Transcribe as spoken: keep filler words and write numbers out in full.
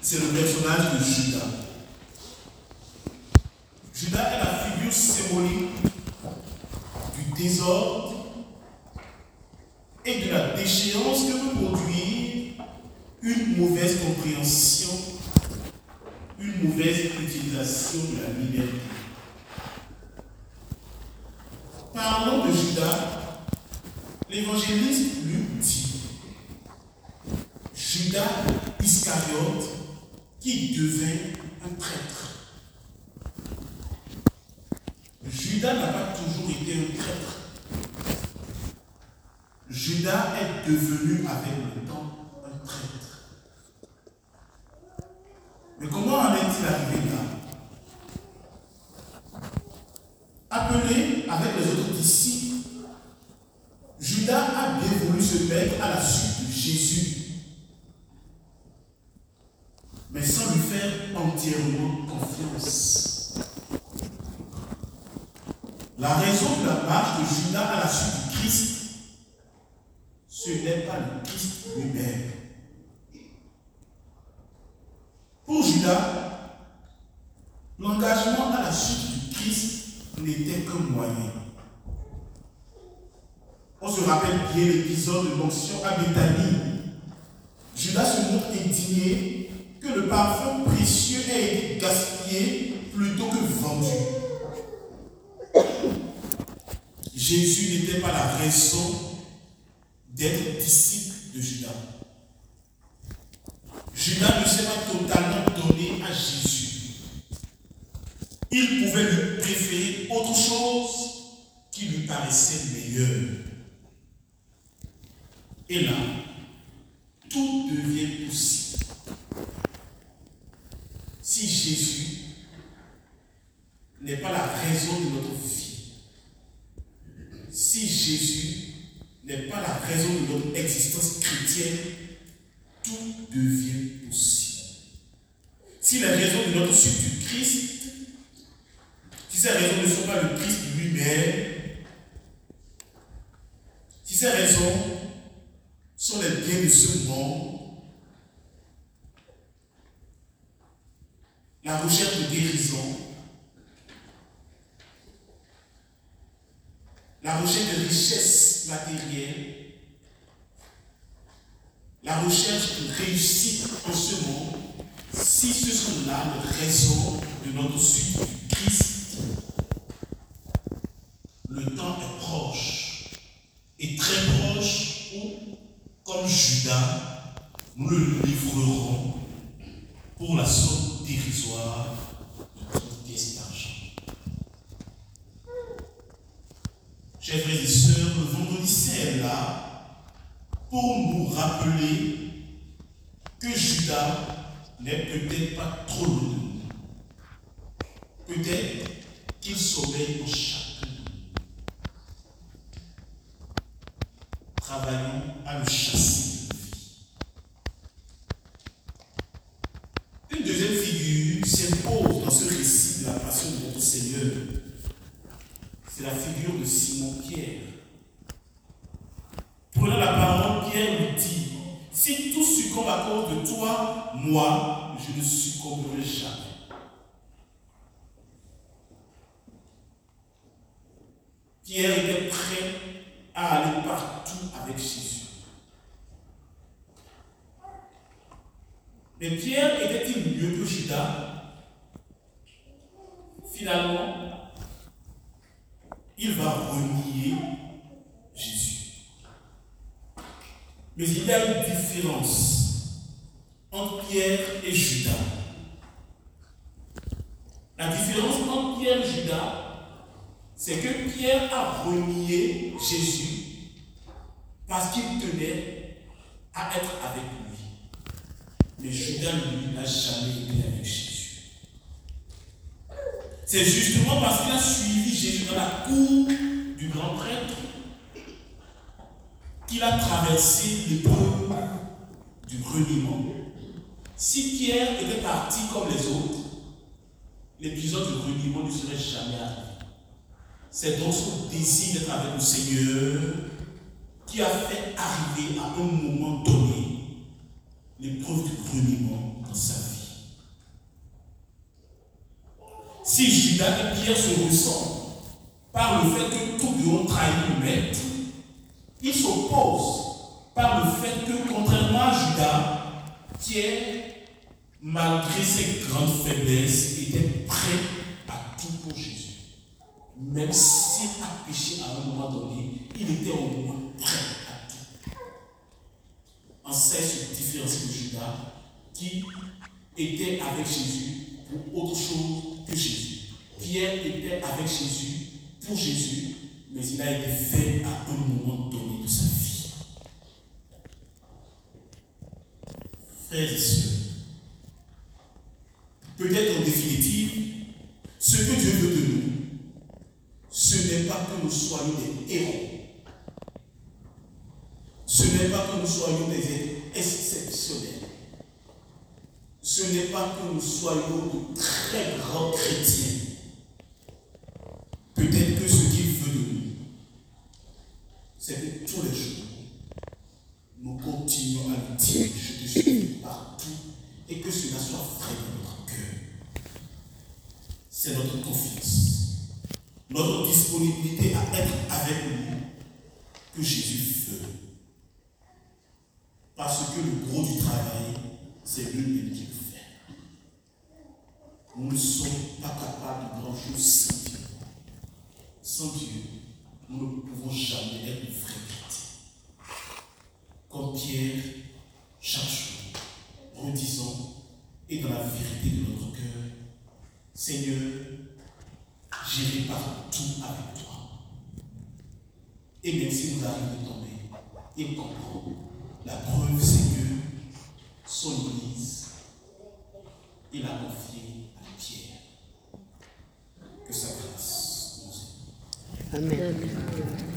c'est le personnage de Judas. Judas est la figure symbolique du désordre et de la déchéance que peut produire une mauvaise compréhension, une mauvaise utilisation de la liberté. Parlons de Judas, l'évangéliste Luc dit Judas Iscariote qui devint un traître. Judas n'a pas toujours été un traître. Judas est devenu avec le temps un traître. Mais comment en est-il arrivé là? Appelé avec les autres disciples, Judas a bien voulu se mettre à la suite de Jésus, mais sans lui faire entièrement confiance. La raison de la marche de Judas à la suite du Christ, ce n'est pas le Christ lui-même. Pour Judas, l'engagement à la suite du Christ n'était qu'un moyen. On se rappelle bien l'épisode de l'onction à Béthanie. Judas se montre indigné que le parfum précieux ait été gaspillé plutôt que vendu. Jésus n'était pas la raison d'être disciple de Judas. Judas ne s'est pas totalement donné à Jésus. Il pouvait lui préférer autre chose qui lui paraissait meilleure. Et là, tout devient possible. Si Jésus n'est pas la raison de notre vie, si Jésus n'est pas la raison de notre existence chrétienne, tout devient possible. Si les raisons de notre suite du Christ, si ces raisons ne sont pas le Christ lui-même, si ces raisons sont les biens de ce monde, la recherche de guérison, la recherche de richesse matérielle, la recherche de réussite en ce monde, si ce sont là les raisons de notre suite du Christ, le temps est proche, et très proche où, comme Judas, nous le livrerons pour la somme dérisoire de toute pièce d'argent. Chers frères et sœurs, le vendredi saint est là pour nous rappeler que Judas n'est peut-être pas trop loin de nous. Peut-être qu'il sommeille en chacun de nous. Travaillons à le chasser de vie. Une deuxième figure s'impose dans ce récit de la passion de notre Seigneur. C'est la figure de Simon-Pierre. Prenant la parole, Pierre lui dit, si tout succombe à cause de toi, moi, je ne succomberai jamais. Pierre était prêt à aller partout avec Jésus. Mais Pierre était-il mieux que Judas? Finalement, il va renier Jésus. Mais il y a une différence entre Pierre et Judas. La différence entre Pierre et Judas, c'est que Pierre a renié Jésus parce qu'il tenait à être avec lui. Mais Judas, lui, n'a jamais été avec Jésus. C'est justement parce qu'il a suivi Jésus dans la cour du grand prêtre qu'il a traversé l'épreuve du reniement. Si Pierre était parti comme les autres, l'épisode du reniement ne serait jamais arrivé. C'est donc son désir d'être avec le Seigneur qui a fait arriver à un moment donné l'épreuve du reniement dans sa vie. Si Judas et Pierre se ressemblent par le fait que tous deux ont trahi le maître, ils s'opposent par le fait que, contrairement à Judas, Pierre, malgré ses grandes faiblesses, était prêt à tout pour Jésus. Même s'il a péché à un moment donné, il était au moins prêt à tout. On sait se différencier de Judas, qui était avec Jésus pour autre chose que Jésus. Pierre était avec Jésus pour Jésus, mais il a été fait à un moment donné de sa vie. Frères et sœurs, peut-être en définitive, ce que Dieu veut de nous, ce n'est pas que nous soyons des héros. Ce n'est pas que nous soyons des êtres exceptionnels. Ce n'est pas que nous soyons de très grands chrétiens. Peut-être que ce qu'il veut de nous, c'est que tous les jours, nous continuons à lui dire je te suis partout et que cela soit vrai dans notre cœur. C'est notre confiance, notre disponibilité à être avec lui que Jésus veut. Parce que le gros du travail, c'est lui qui le fait. Nous ne sommes pas capables de grand-chose sans Dieu. Sans Dieu, nous ne pouvons jamais être de vrais chrétiens. Comme Pierre, chaque jour, redisons, et dans la vérité de notre cœur, Seigneur, j'irai partout avec toi. Et même si nous arrivons de tomber, il comprend. La preuve, c'est que son Église, il a confié à Pierre. Que sa grâce nous aide. Amen. Amen.